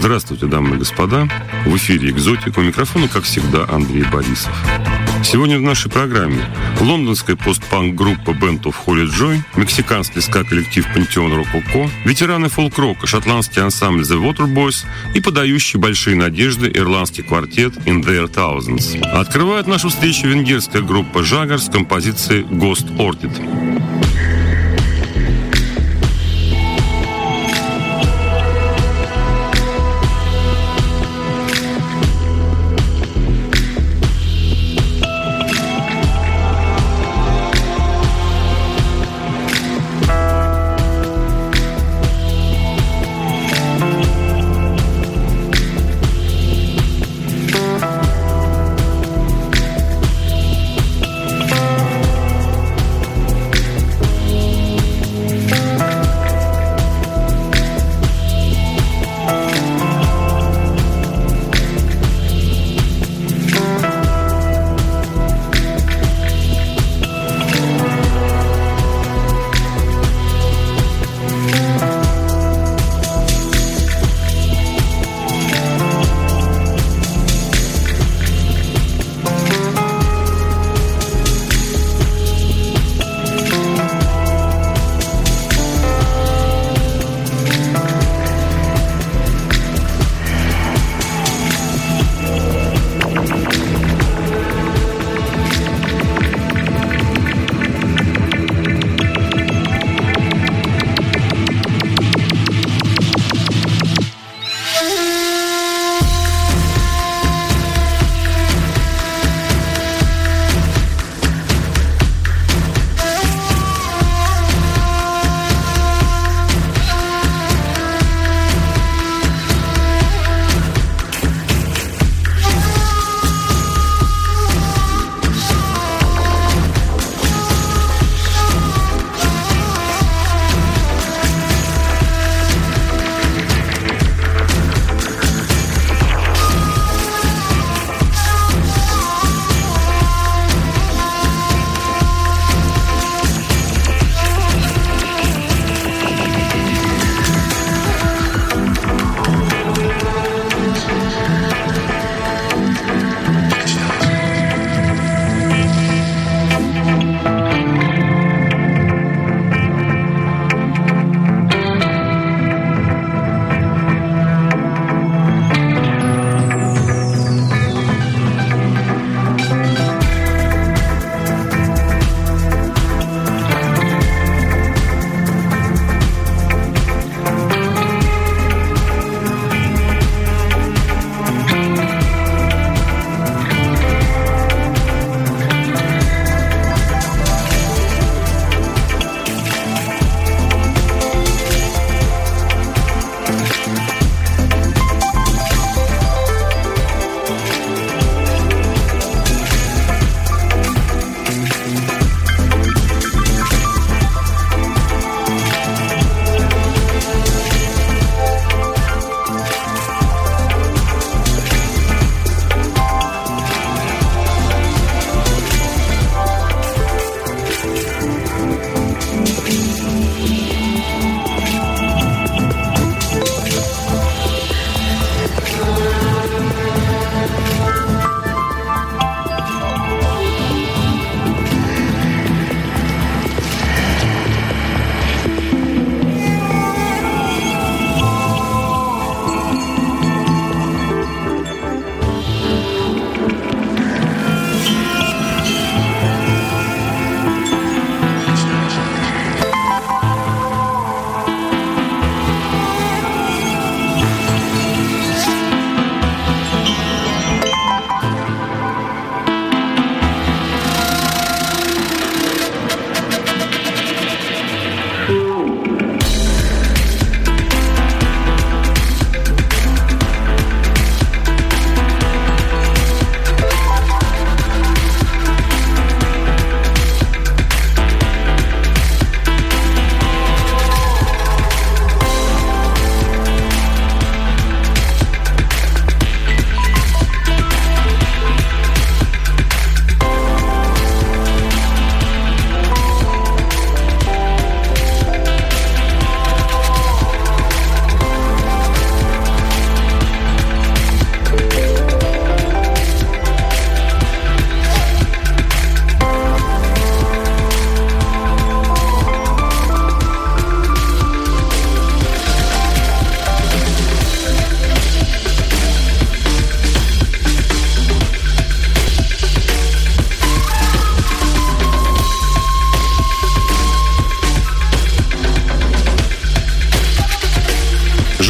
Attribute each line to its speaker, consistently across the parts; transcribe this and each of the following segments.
Speaker 1: Здравствуйте, дамы и господа. В эфире «Экзотика». У микрофона, как всегда, Андрей Борисов. Сегодня в нашей программе лондонская постпанк-группа Band of Holy Joy, мексиканский ска-коллектив Пантеон Рококо, ветераны фолк-рока, шотландский ансамбль The Waterboys и подающий большие надежды ирландский квартет In Their Thousands. Открывает нашу встречу венгерская группа Жагар с композицией Ghost Orchid.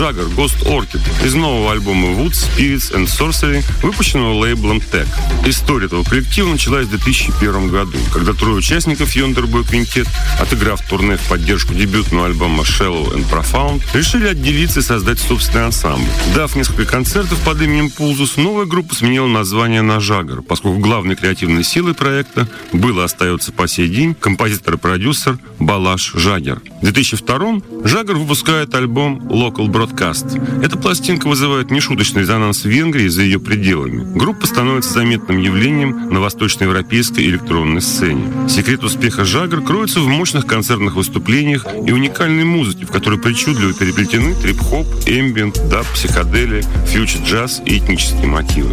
Speaker 1: Жаггер Ghost Orchid из нового альбома Woods, Spirits and Sorcery, выпущенного лейблом Tech. История этого коллектива началась в 2001 году, когда трое участников Yonderboy Quintet, отыграв турне в поддержку дебютного альбома Shallow and Profound, решили отделиться и создать собственный ансамбль. Дав несколько концертов под именем Pulsus, новая группа сменила название на Жаггер, поскольку главной креативной силой проекта был и остается по сей день композитор и продюсер Балаш Жаггер. В 2002-м Жаггер выпускает альбом Local Broadcast. Эта пластинка вызывает нешуточный резонанс в Венгрии и за ее пределами. Группа становится заметным явлением на восточноевропейской электронной сцене. Секрет успеха Жаггер кроется в мощных концертных выступлениях и уникальной музыке, в которой причудливо переплетены трип-хоп, эмбиент, даб, психоделия, фьючер-джаз и этнические мотивы.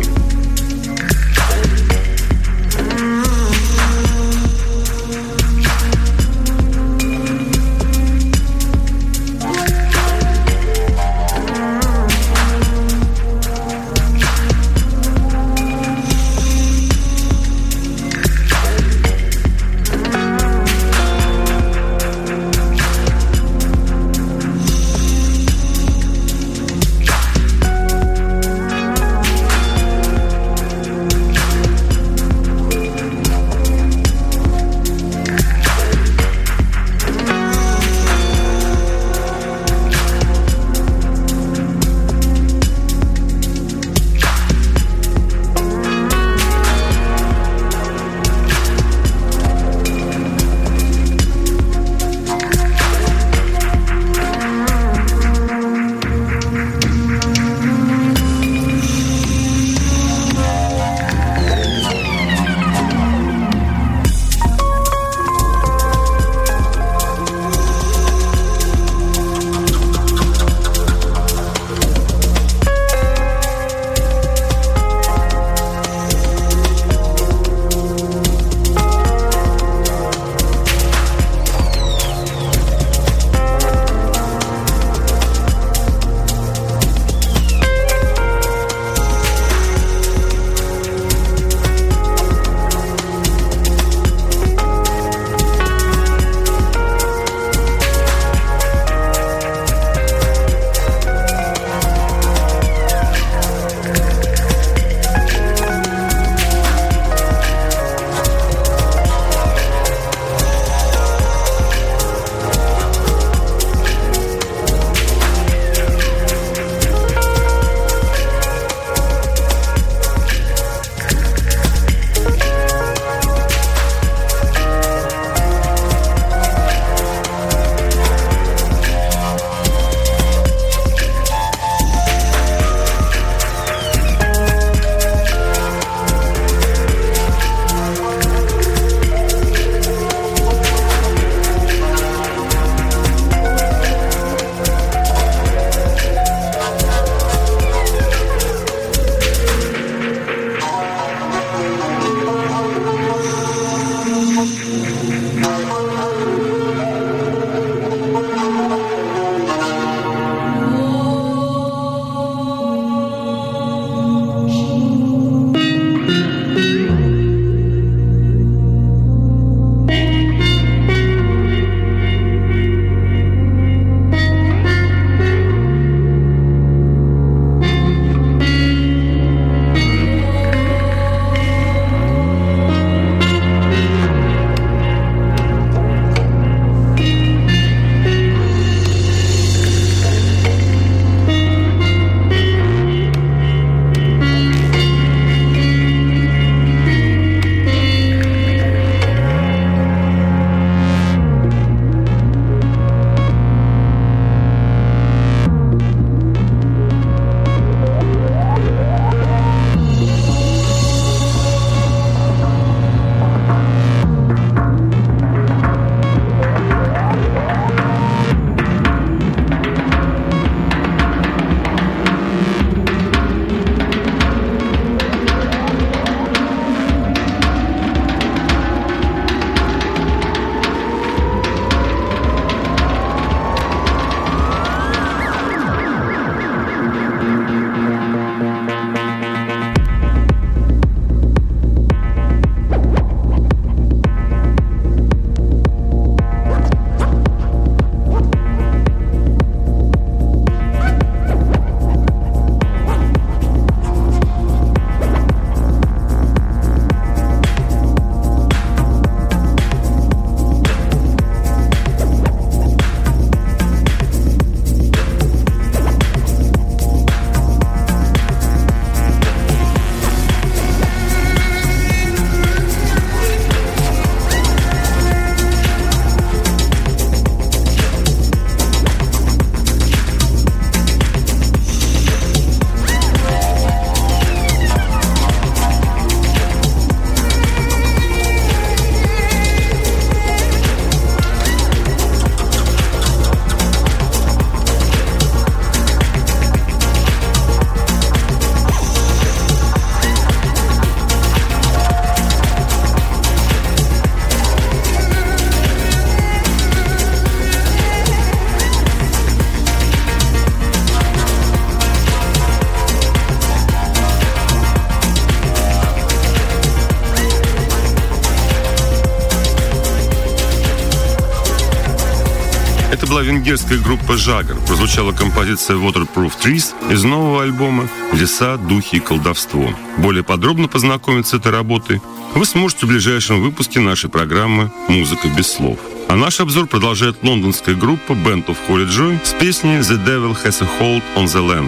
Speaker 1: Это была венгерская группа «Жагар». Прозвучала композиция «Waterproof Trees» из нового альбома «Леса, духи и колдовство». Более подробно познакомиться с этой работой вы сможете в ближайшем выпуске нашей программы «Музыка без слов». А наш обзор продолжает лондонская группа Band of Holy Joy с песней «The Devil Has a Hold on the Land».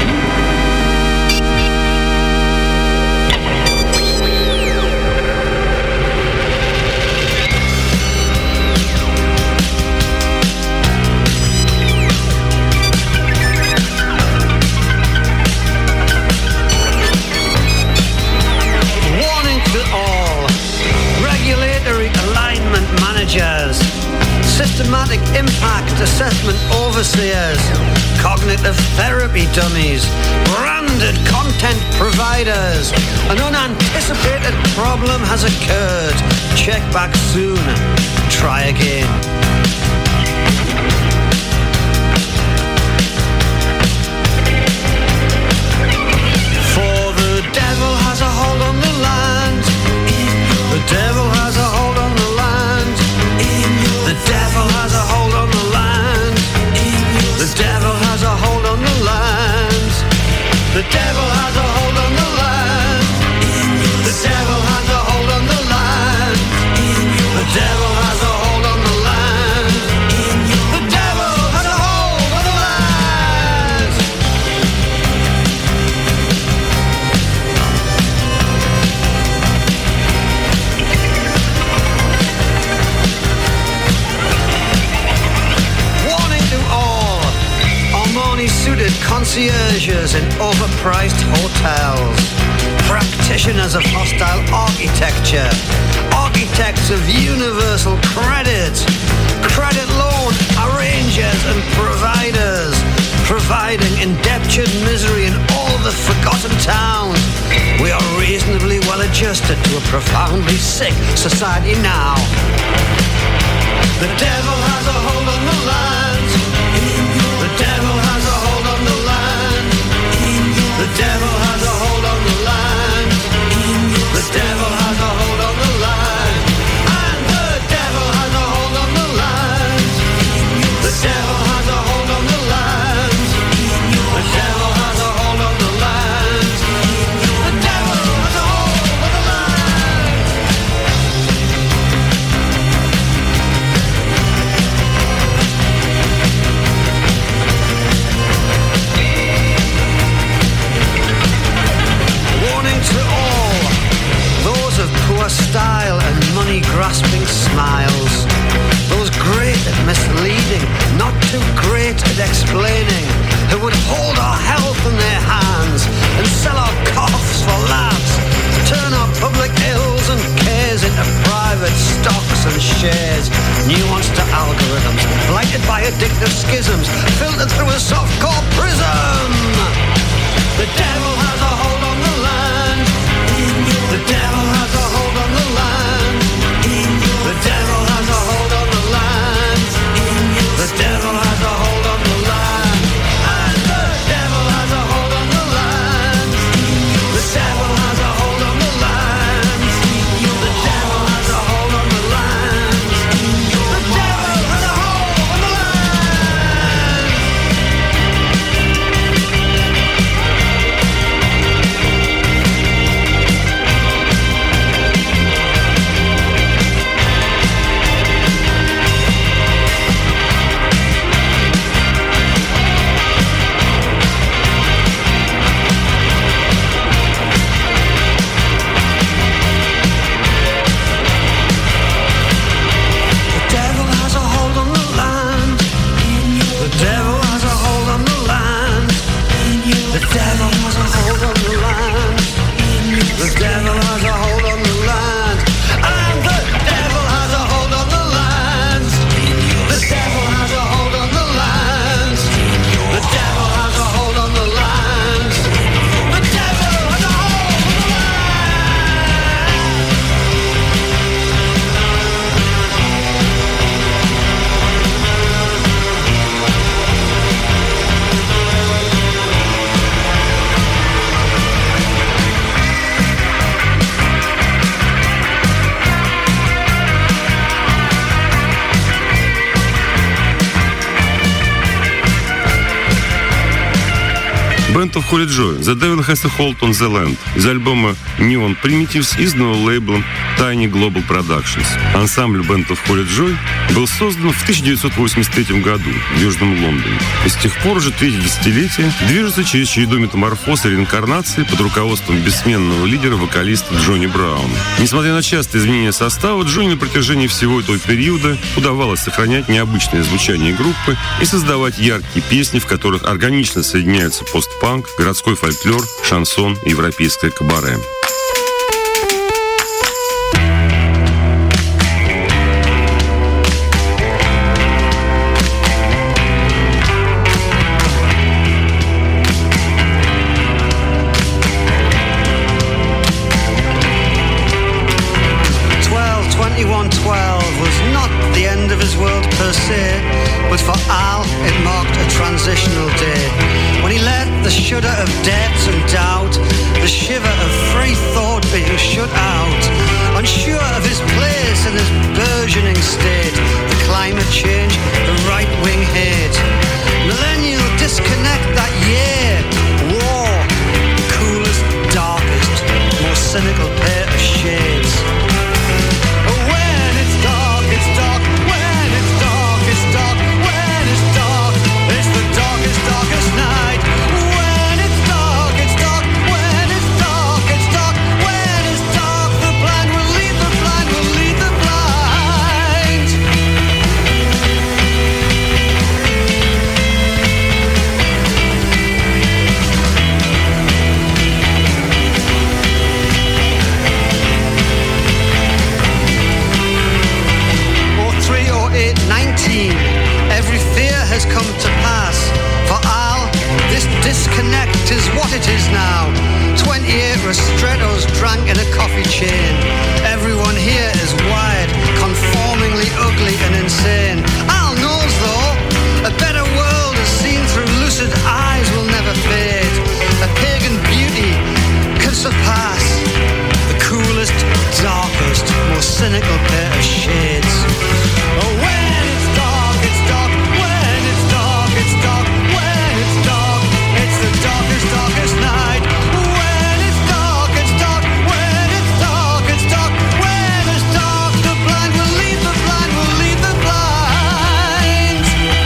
Speaker 2: Systematic impact assessment overseers, cognitive therapy dummies, branded content providers. An unanticipated problem has occurred. Check back soon. Try again. For the devil has a hold on the land. The devil has a hold on the land. The devil has a hold on the land. The devil has a hold on the land. The devil has a hold on the land. The devil has a hold on the land. The devil has a hold on the land. The devil has a hold on the land. Warning to all Armani-suited concierges in overpriced hotels, practitioners of hostile architecture, architects of universal credit, credit loan arrangers and providers, providing indentured misery in all the forgotten towns. We are reasonably well adjusted to a profoundly sick society now. The devil has a hold on the land. The devil has a hold on the land. The devil has a hold on the land. The devil has a hold on the land. And the devil has a hold on the land. The devil has a hold on the land. The devil has a hold on the land. The devil has a hold on the land. Warning to all those of poor style and money-grasping smiles, those great at misleading, not too great at explaining, who would hold our health in their hands and sell our coughs for laughs, turn our public ills and cares into private stocks and shares, nuanced to algorithms, blighted by addictive schisms, filtered through a soft-core prism. The devil has a hold on the land. The devil has a hold on the land. The devil has a hold on the land. The devil has a hold on the land. And the devil has a hold on the land. The devil has a hold on the land. The devil has a hold on the land. The devil has a hold on the land.
Speaker 1: Band of Holy Joy, The Devil Has a Hold on the Land из альбома Neon Primitives, изданного лейблом Tiny Global Productions. Ансамбль Band of Holy Joy был создан в 1983 году в Южном Лондоне. И с тех пор уже третье десятилетие движется через череду метаморфоз и реинкарнации под руководством бессменного лидера, вокалиста Джонни Брауна. Несмотря на частые изменения состава, Джонни на протяжении всего этого периода удавалось сохранять необычное звучание группы и создавать яркие песни, в которых органично соединяются постпанк, городской фольклор, шансон и европейское кабаре.
Speaker 2: But for Al, it marked a transitional day when he let the shudder of debt and doubt, the shiver of free thought being shut out, unsure of his place in this burgeoning state, the climate change, the right-wing hate, millennial disconnect that year, war, the coolest, darkest, more cynical pair of shades. When it's dark, it's dark. When it's dark, it's dark. When it's dark, it's the darkest, darkest night. When it's dark, it's dark. When it's dark, it's dark. When it's dark, the blind will lead the blind, will lead the blind. Every fear has come to pass. For Al, this disconnect is what it is now. 28 ristrettos drank in a coffee chain. Everyone here is wired, conformingly ugly and insane. Al knows though, a better world as seen through lucid eyes will never fade. A pagan beauty can surpass the coolest, darkest, more cynical pair of shades. Oh, when it's dark, it's dark. When it's dark, it's dark. When it's dark, it's the darkest, darkest night. When it's dark, it's dark. When it's dark, it's dark. When it's dark, the blind will lead the blind, will lead the blind.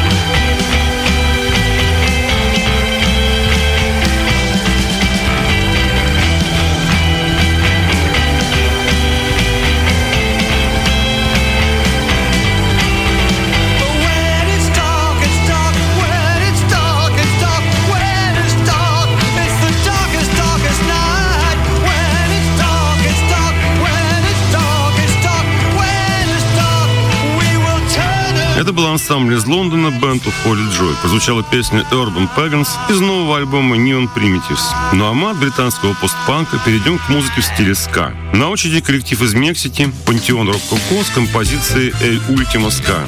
Speaker 1: Это был ансамбль из Лондона Band of Holy Joy. Прозвучала песня Urban Pagans из нового альбома Neon Primitives. Ну а мы от британского постпанка перейдем к музыке в стиле ска. На очереди коллектив из Мексики Пантеон Рококо с композицией El Último Ska.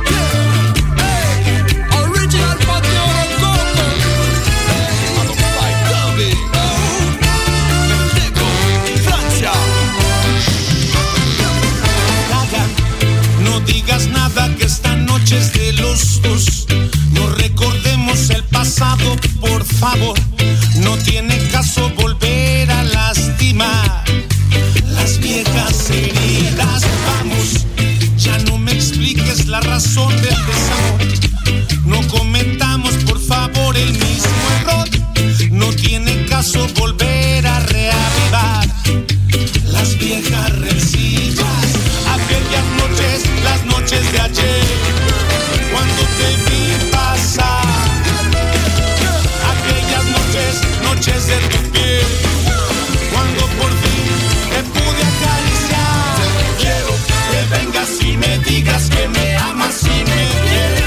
Speaker 3: Noches de los dos, no recordemos el pasado, por favor. No tiene caso volver a lastimar las viejas heridas. Vamos, ya no me expliques la razón del desamor. No cometamos, por favor, el mismo error. No tiene caso volver a reavivar las viejas rencillas. Aquellas noches, las noches de ayer, cuando te vi pasar, aquellas noches, noches de tu piel, cuando por fin te pude acariciar. Quiero que vengas y me digas que me amas y me quieres.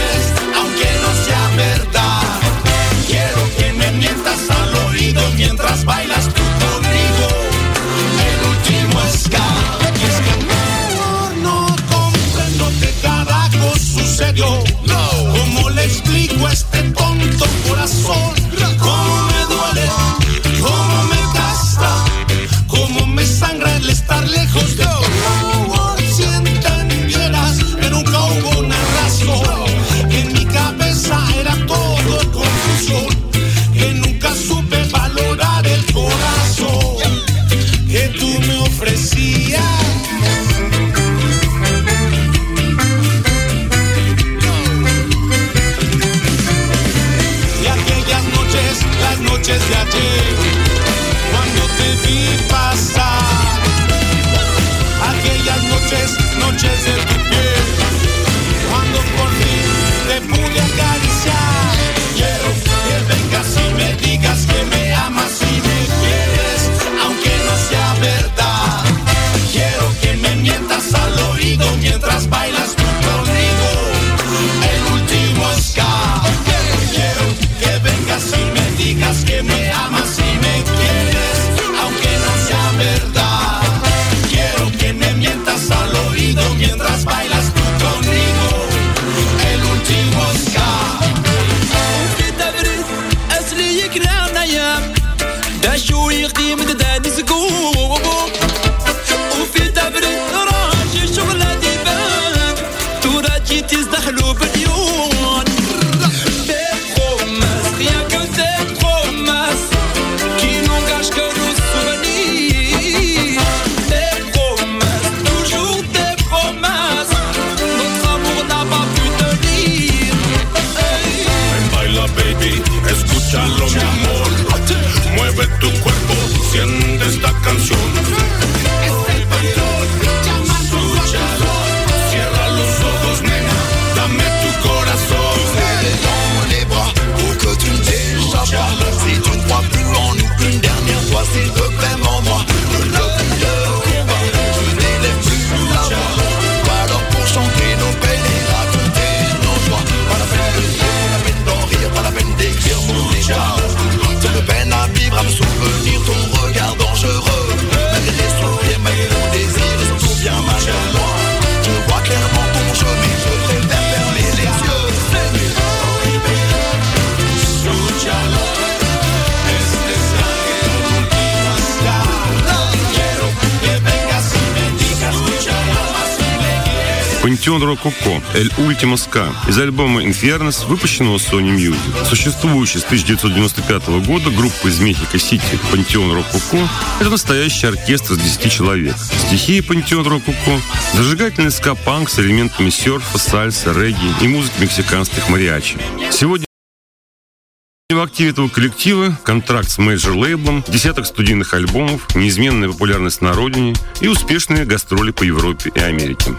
Speaker 1: Пантеон Рококо «El Ultimo Ska» из альбома Infernus, выпущенного Sony Music. Существующая с 1995 года группа из Мехико-Сити Пантеон Рококо – это настоящий оркестр из 10 человек. Стихии Пантеон Рококо – зажигательный ска-панк с элементами серфа, сальса, регги и музыки мексиканских мариачи. Сегодня в активе этого коллектива контракт с мейджор-лейблом, десяток студийных альбомов, неизменная популярность на родине и успешные гастроли по Европе и Америке.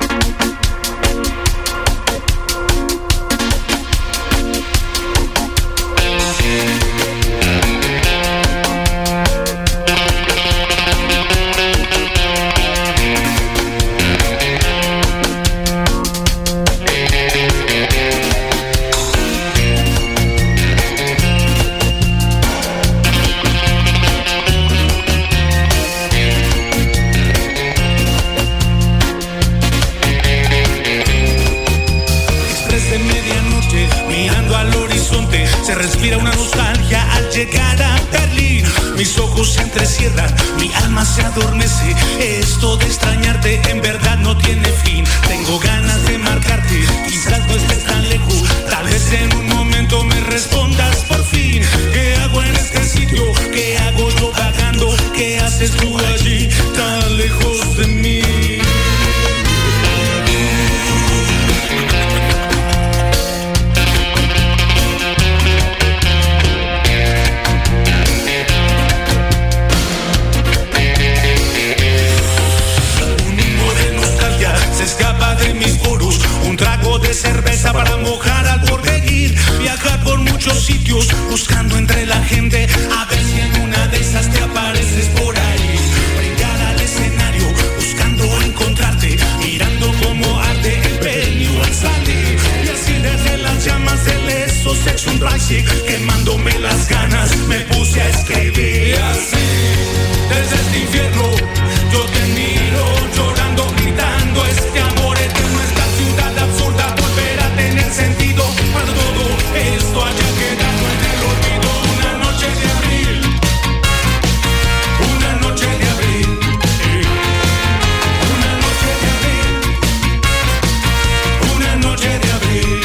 Speaker 3: Se entrecierran, mi alma se adormece. Esto de extrañarte en verdad no tiene fin. Tengo ganas de marcarte, quizás no estés tan lejos. Tal vez en un momento me respondas por fin. ¿Qué hago en este sitio? ¿Qué hago yo vagando? ¿Qué haces tú allí tan lejos de mí? De cerveza para mojar al porvenir, viajar por muchos sitios buscando entre la gente a ver si en una de esas te apareces por ahí, brincar al escenario buscando encontrarte, mirando cómo arde el venue al salir, y así desde las llamas del eso Sex and Rising, quemándome las ganas me puse a escribir. Y así desde este infierno yo te miro llorando, gritando este amor eterno, esta ciudad absurda volverá a tener sentido cuando todo esto haya quedado en el olvido. Una noche de abril, una noche de abril, una noche de abril, una noche de abril.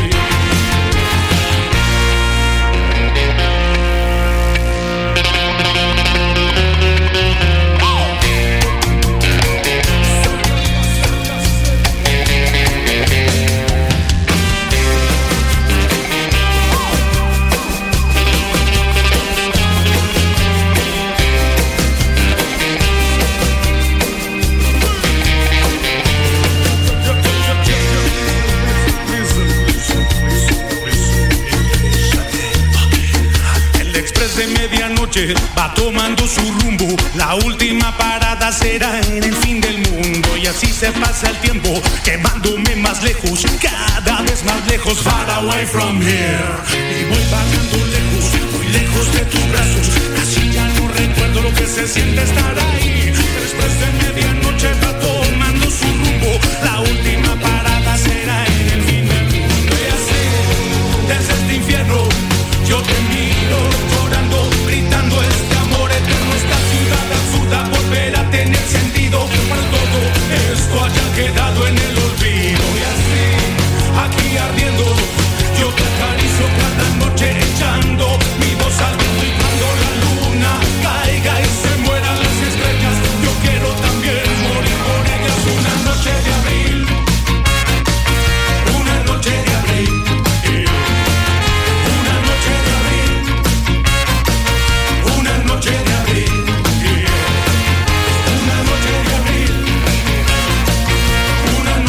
Speaker 3: De medianoche va tomando su rumbo, la última parada será en el fin del mundo, y así se pasa el tiempo quemándome más lejos, cada vez más lejos, far away from here, y voy vagando lejos, muy lejos de tus brazos, casi ya no recuerdo lo que se siente estar ahí. Después de medianoche va tomando su rumbo, la última parada será en el fin del mundo, y así desde este infierno yo te miro llorando, gritando este amor eterno, esta ciudad absurda volverá a tener sentido cuando todo esto haya quedado en el olvido. Y así, aquí ardiendo, yo te acaricio cada noche echando mi voz al viento, y cuando la luna caiga y se mueran las estrellas, yo quiero también morir por ellas. Una noche de abril, una noche de abril, una noche de abril, una noche de abril, una noche de abril, una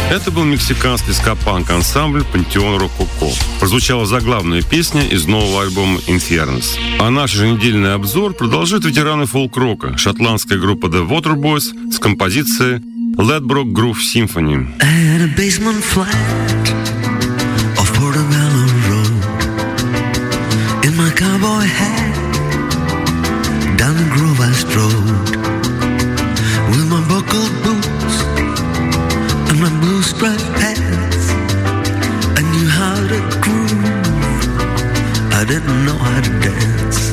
Speaker 1: Это был мексиканский ска-панк-ансамбль «Пантеон Рококо». Прозвучала заглавная песня из нового альбома «Infernus». А наш еженедельный обзор продолжит ветераны фолк-рока, шотландская группа The Waterboys с композицией «Ledbroke Groove Symphony».
Speaker 4: Cowboy hat, down the grove I strode, with my buckled boots and my blue striped pants. I knew how to groove, I didn't know how to dance.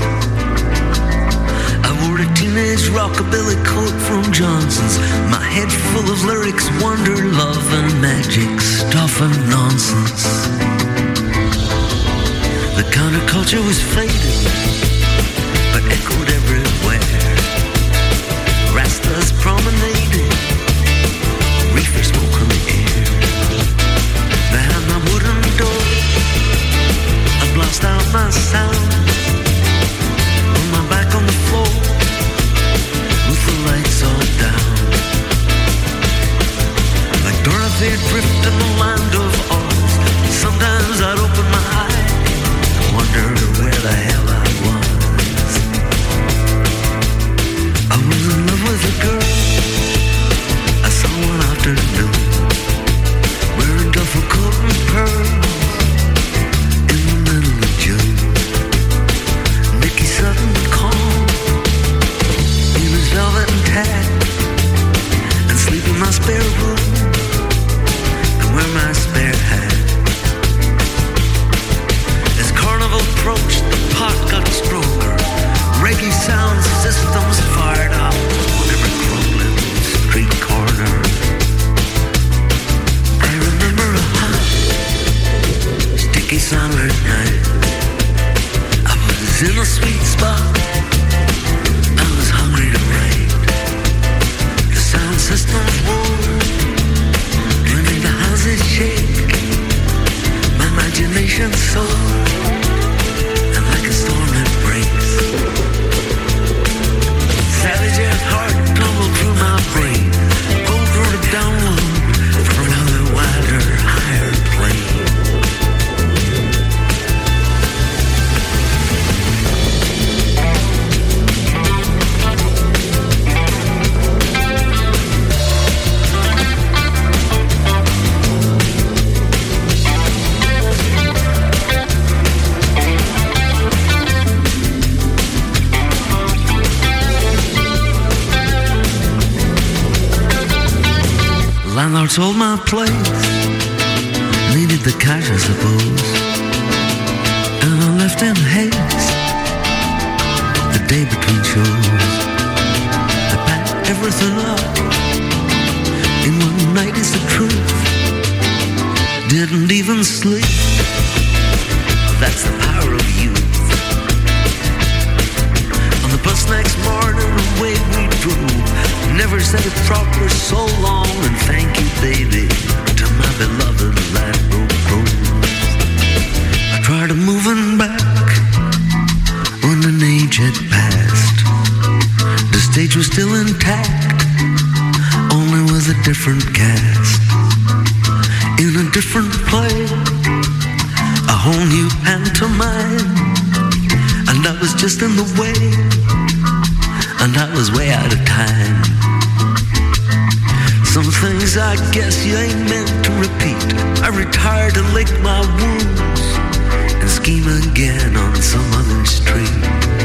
Speaker 4: I wore a teenage rockabilly coat from Johnson's, my head full of lyrics, wonder, love and magic, stuff and nonsense. The counterculture was fading, but echoed everywhere. Rastas promenading, reefer smoke on the air. Behind my wooden door, I blast out my sound. On my back on the floor, with the lights all down. Like Dorothy adrift in the land of Oz, sometimes I'd open my eyes, wonder where the hell I was. I was in love with a girl I saw one afternoon, wearing duffel coat and pearls in the middle of June. Nicky Sutton calm in his velvet and hat, and sleep in my spare room and wear my spare hat. Carnival approached, the pot got stronger. Reggae sound systems fired up on every crumbling street corner. I remember a hot, sticky summer night. I was in a sweet spot, I was hungry to write. The sound systems roared, letting the houses shake. My imagination soared, a storm that breaks. Savage at heart tumbled through my brain, pulled through the download from another wider, higher plane. Landlord sold my place, needed the cash I suppose, and I left in haste the day between shows. I packed everything up in one night is the truth, didn't even sleep, that's the power of youth. On the bus next morning away we drove, never said it proper, so long, and thank you, baby, to my beloved Ladbroke Grove. I tried moving back when an age had passed. The stage was still intact, only with a different cast. In a different play, a whole new pantomime, and I was just in the way, and I was way out of time. Some things I guess you ain't meant to repeat. I retired to lick my wounds and scheme again on some other street.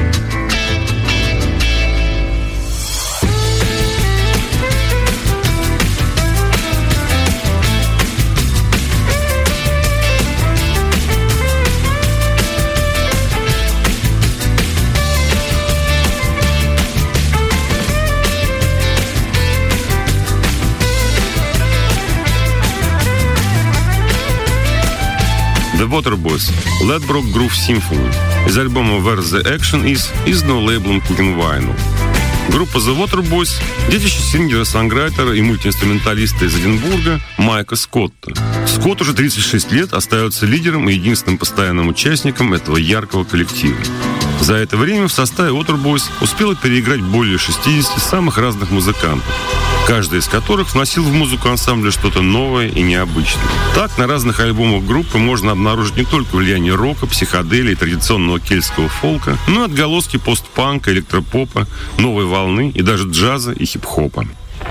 Speaker 1: The Waterboys, Ledbroke Groove Symphony из альбома Where the Action Is, издано лейблом Cooking Vinyl. Группа The Waterboys – детище сингера-сонграйтера и мультиинструменталиста из Эдинбурга Майка Скотта. Скотт уже 36 лет остается лидером и единственным постоянным участником этого яркого коллектива. За это время в составе Waterboys успела переиграть более 60 самых разных музыкантов, каждый из которых вносил в музыку ансамбля что-то новое и необычное. Так, на разных альбомах группы можно обнаружить не только влияние рока, психоделии, традиционного кельтского фолка, но и отголоски постпанка, электропопа, новой волны и даже джаза и хип-хопа.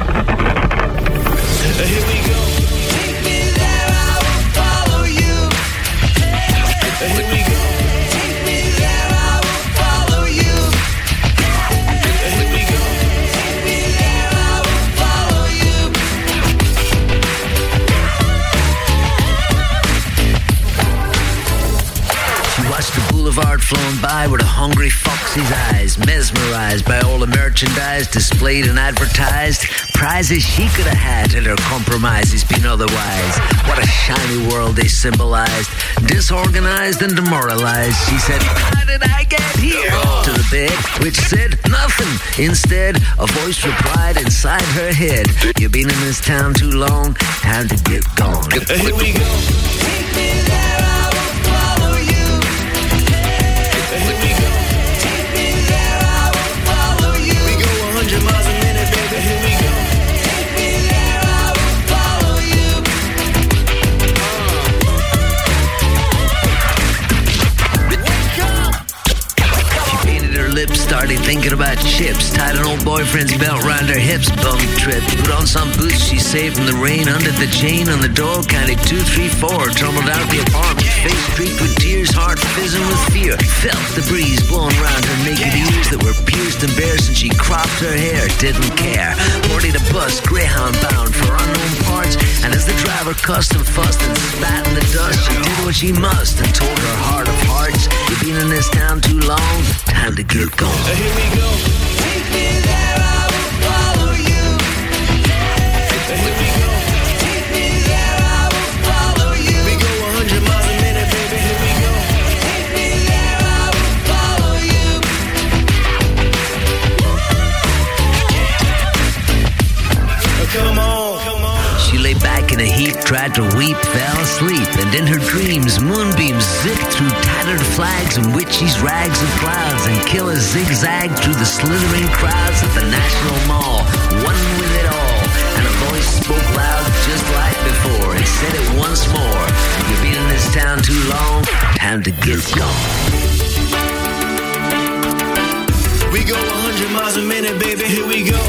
Speaker 4: Boulevard flown by with a hungry foxy's eyes, mesmerized by all the merchandise displayed and advertised, prizes she could have had had her compromises been otherwise. What a shiny world they symbolized, disorganized and demoralized. She said, "How did I get here?" to the bed, which said nothing. Instead, a voice replied inside her head, "You've been in this town too long, time to get gone."
Speaker 3: Here we go. Take me there, I will follow you. Here we go. Take me there, I will follow you. We go 100 miles a minute, baby. Here we go. Take me there, I will follow you.
Speaker 4: She painted her lips, started thinking about chips, tied an old boyfriend's belt round her hips, bum trip, put on some boots she saved from the rain, undid the chain on the door, counted 2, 3, 4, tumbled out the apartment, face streaked with tears, heart fizzing with fear, felt the breeze blowing round her naked ears that were pierced and bare since she cropped her hair, didn't care, boarded a bus, Greyhound bound for unknown parts, and as the driver cussed and fussed and spat in the dust, she did what she must and told her heart of hearts, "You've been in this town too long, time to get going."
Speaker 3: Here we go. Take me there, I will follow you. Here we go. Take me there, I will follow you. We go 100 miles a minute, baby. Here we go. Take me there, I will follow you. Come on, come on.
Speaker 4: She lay back in a heap, tried to weep, fell asleep, and in her dreams, moonbeams zipped through tattered flags and witches' rags of clouds, and killers zigzagged through the slithering crowds at the National Mall, one with it all. And a voice spoke loud just like before, and said it once more, "You've been in this town too long, time to get gone."
Speaker 3: We go 100 miles a minute, baby. Here we go.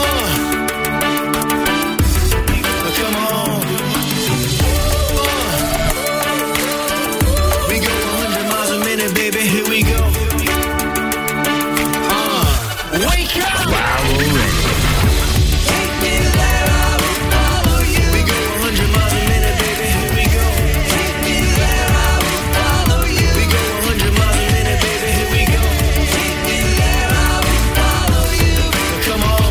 Speaker 3: Come on. We go 100 miles a minute, baby. Here we go. Wake up!
Speaker 4: Wow, already.
Speaker 3: Take me there, I will follow you. We go 100 miles a minute, baby. Here we go. Take me there, I will follow you. We go 100 miles a minute, baby. Here we go. Take me there, I will follow you. Come on.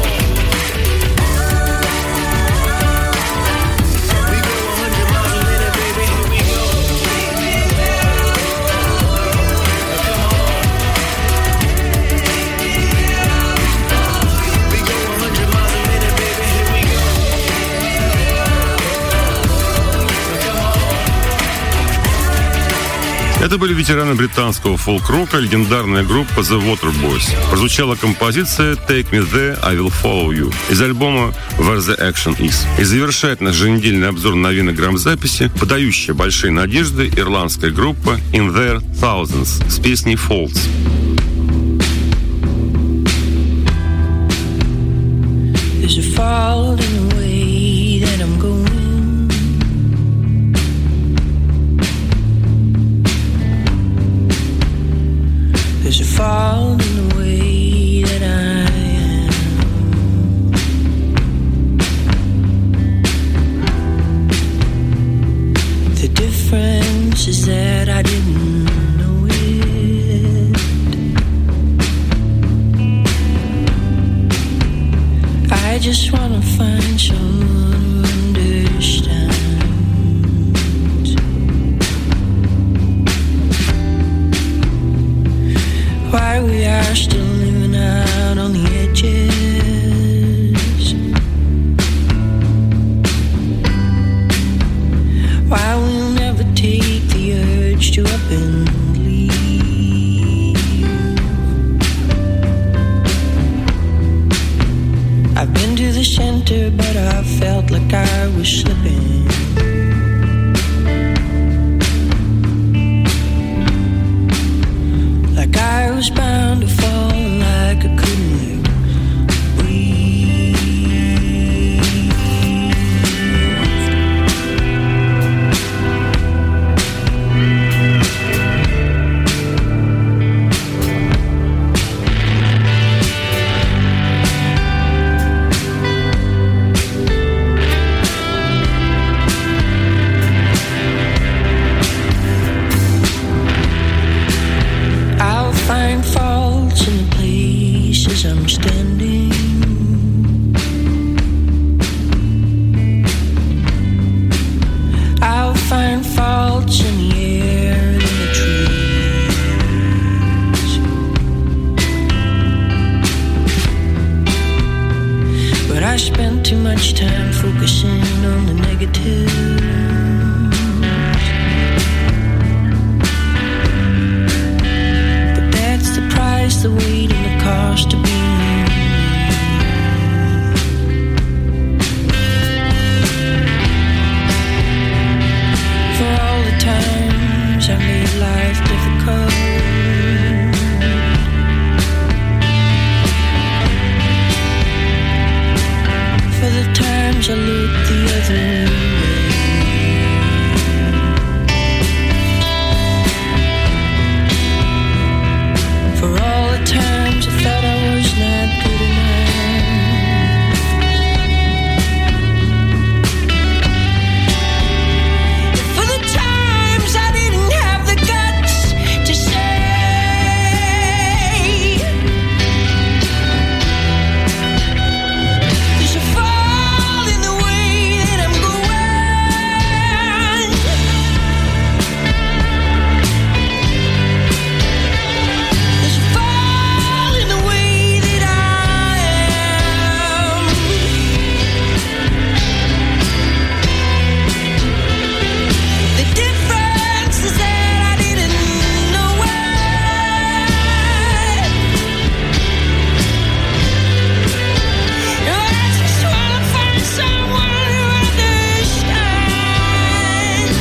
Speaker 1: Это были ветераны британского фолк-рока, легендарная группа The Waterboys. Прозвучала композиция «Take Me There, I Will Follow You» из альбома «Where the Action Is». И завершает наш еженедельный обзор новинок грамзаписи подающая большие надежды ирландская группа In Their Thousands с песней «Faults».
Speaker 5: There's a fault in the way that I'm going. There's a fault in the way that I am. The difference is that I didn't know it. I just wanna find someone who understands why we are still living out on the edges. Why we'll never take the urge to up and leave. faster, but I felt like I was slipping. Like I was bound to fall, like I couldn't breathe. Find faults in the places I'm standing. I'll find faults in the air and in the trees. But I spent too much time focusing on the negative. The weight and the cost of being for all the times I made life difficult, for the times I looked the other way. For all the times I thought I was not good enough. For the times I didn't have the guts to say there's a fall in the way that I'm going. There's a fall in the way that I am. The difference is that I didn't know it. I just wanna find someone who understands.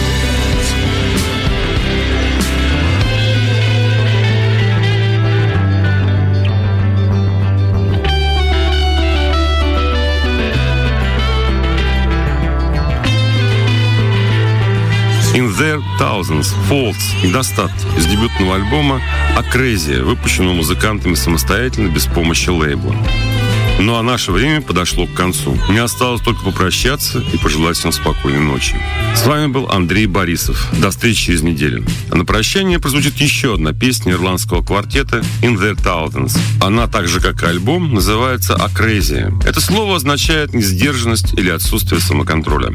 Speaker 1: In Their Thousands, Faults, недостатки из дебютного альбома «Акрезия», выпущенного музыкантами самостоятельно, без помощи лейбла. Ну а наше время подошло к концу. Мне осталось только попрощаться и пожелать всем спокойной ночи. С вами был Андрей Борисов. До встречи через неделю. А на прощание прозвучит еще одна песня ирландского квартета In Their Thousands. Она, так же как и альбом, называется «Акрезия». Это слово означает несдержанность или отсутствие самоконтроля.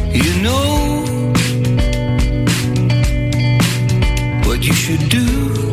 Speaker 4: You should do